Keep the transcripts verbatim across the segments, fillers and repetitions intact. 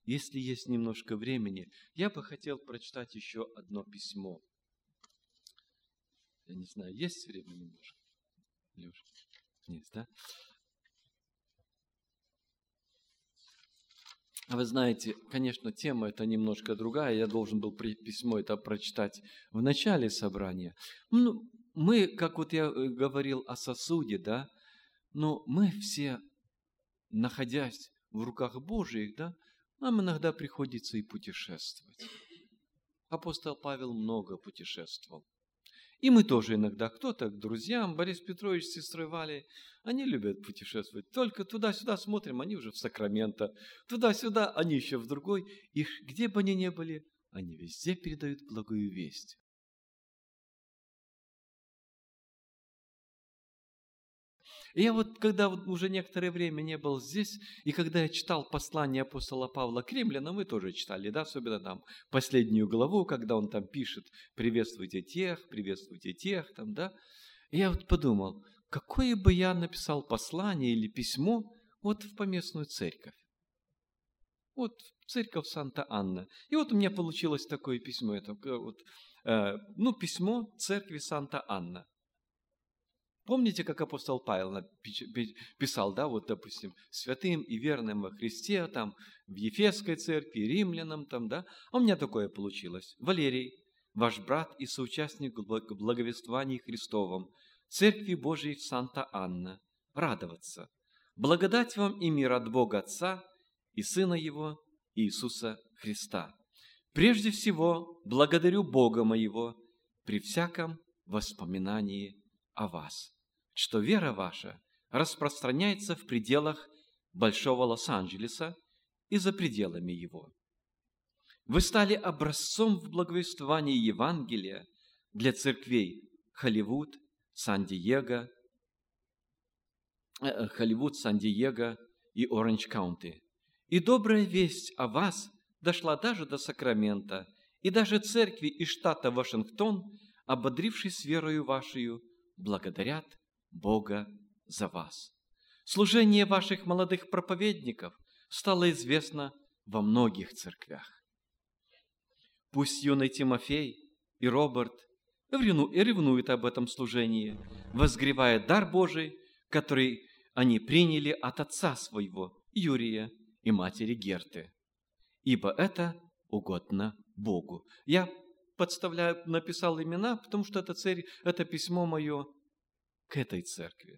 если есть немножко времени, я бы хотел прочитать еще одно письмо. Я не знаю, есть время немножко? Леша? Есть, да? Вы знаете, конечно, тема это немножко другая. Я должен был письмо это прочитать в начале собрания. Ну, мы, как вот я говорил о сосуде, да, но мы все, находясь в руках Божьих, да, нам иногда приходится и путешествовать. Апостол Павел много путешествовал. И мы тоже иногда, кто-то к друзьям, Борис Петрович с сестрой Валей, они любят путешествовать. Только туда-сюда смотрим, они уже в Сакраменто. Туда-сюда, они еще в другой. И где бы они ни были, они везде передают благую весть. И я вот, когда вот уже некоторое время не был здесь, и когда я читал послание апостола Павла к римлянам, мы тоже читали, да, особенно там последнюю главу, когда он там пишет «приветствуйте тех, приветствуйте тех», там, да, и я вот подумал, какое бы я написал послание или письмо вот в поместную церковь, вот в церковь Санта-Анна. И вот у меня получилось такое письмо, это вот, э, ну, письмо церкви Санта-Анна. Помните, как апостол Павел писал, да, вот, допустим, святым и верным во Христе, там, в Ефесской церкви, римлянам, там, да, а у меня такое получилось. Валерий, ваш брат и соучастник в благовествовании Христовом, Церкви Божией в Санта-Анна, радоваться. Благодать вам и мир от Бога Отца и Сына Его, Иисуса Христа. Прежде всего, благодарю Бога моего при всяком воспоминании о вас, что вера ваша распространяется в пределах Большого Лос-Анджелеса и за пределами его. Вы стали образцом в благовествовании Евангелия для церквей Холливуд, Сан-Диего, э, Холливуд, Сан-Диего и Оранж-Каунти. И добрая весть о вас дошла даже до Сакрамента, и даже церкви из штата Вашингтон, ободрившись верою вашею, благодарят Бога за вас. Служение ваших молодых проповедников стало известно во многих церквях. Пусть юный Тимофей и Роберт ревнуют об этом служении, возгревая дар Божий, который они приняли от отца своего, Юрия, и матери Герты, ибо это угодно Богу. Я подставляю, написал имена, потому что это, цель, это письмо мое к этой церкви.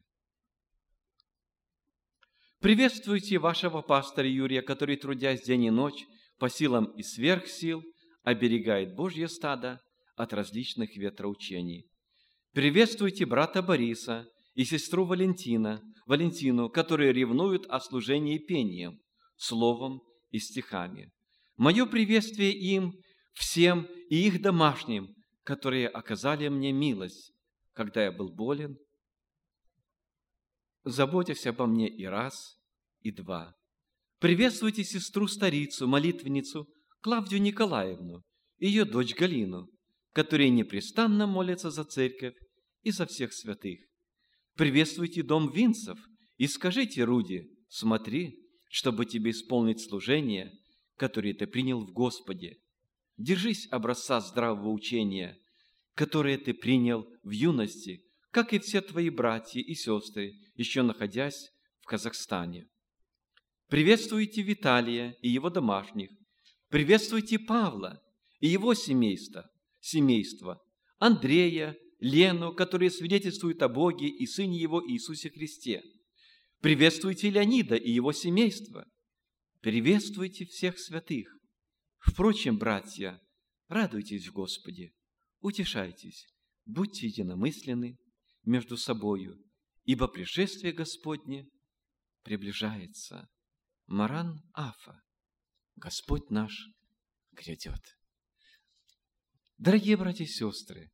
Приветствуйте вашего пастора Юрия, который, трудясь день и ночь, по силам и сверх сил, оберегает Божье стадо от различных ветроучений. Приветствуйте брата Бориса и сестру Валентина, Валентину, которые ревнуют о служении пением, словом и стихами. Мое приветствие им, всем и их домашним, которые оказали мне милость, когда я был болен, заботясь обо мне и раз, и два. Приветствуйте сестру-старицу, молитвенницу Клавдию Николаевну и ее дочь Галину, которые непрестанно молятся за церковь и за всех святых. Приветствуйте дом Винцев и скажите Руди, смотри, чтобы тебе исполнить служение, которое ты принял в Господе. Держись образца здравого учения, которое ты принял в юности, как и все твои братья и сестры, еще находясь в Казахстане. Приветствуйте Виталия и его домашних. Приветствуйте Павла и его семейство, семейство, Андрея, Лену, которые свидетельствуют о Боге и Сыне Его Иисусе Христе. Приветствуйте Леонида и его семейство. Приветствуйте всех святых. Впрочем, братья, радуйтесь в Господе, утешайтесь, будьте единомысленны между собою, ибо пришествие Господне приближается. Маран Афа, Господь наш грядет. Дорогие братья и сестры,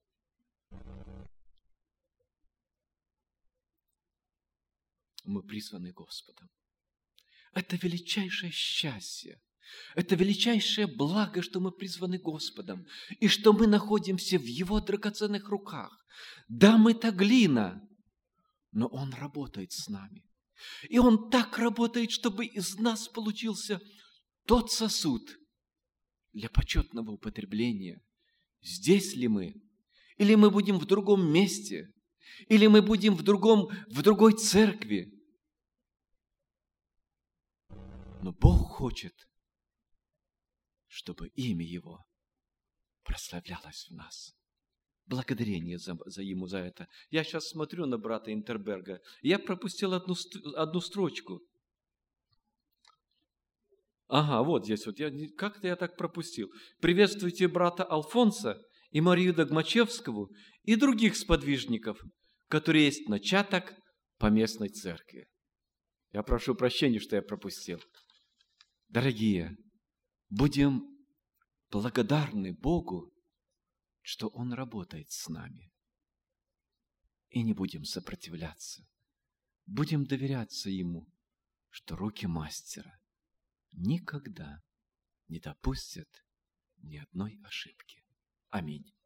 мы призваны Господом. Это величайшее счастье, это величайшее благо, что мы призваны Господом, и что мы находимся в Его драгоценных руках. Да, мы та глина, но Он работает с нами. И Он так работает, чтобы из нас получился тот сосуд для почетного употребления. Здесь ли мы? Или мы будем в другом месте? Или мы будем в, другом, в другой церкви? Но Бог хочет, чтобы имя Его прославлялось в нас. Благодарение за, за Ему за это. Я сейчас смотрю на брата Интерберга. Я пропустил одну, одну строчку. Ага, вот здесь вот. Я, как-то я так пропустил. Приветствуйте брата Алфонса и Марию Догмачевскую и других сподвижников, которые есть начаток поместной церкви. Я прошу прощения, что я пропустил. Дорогие, будем благодарны Богу, что Он работает с нами. И не будем сопротивляться. Будем доверяться Ему, что руки мастера никогда не допустят ни одной ошибки. Аминь.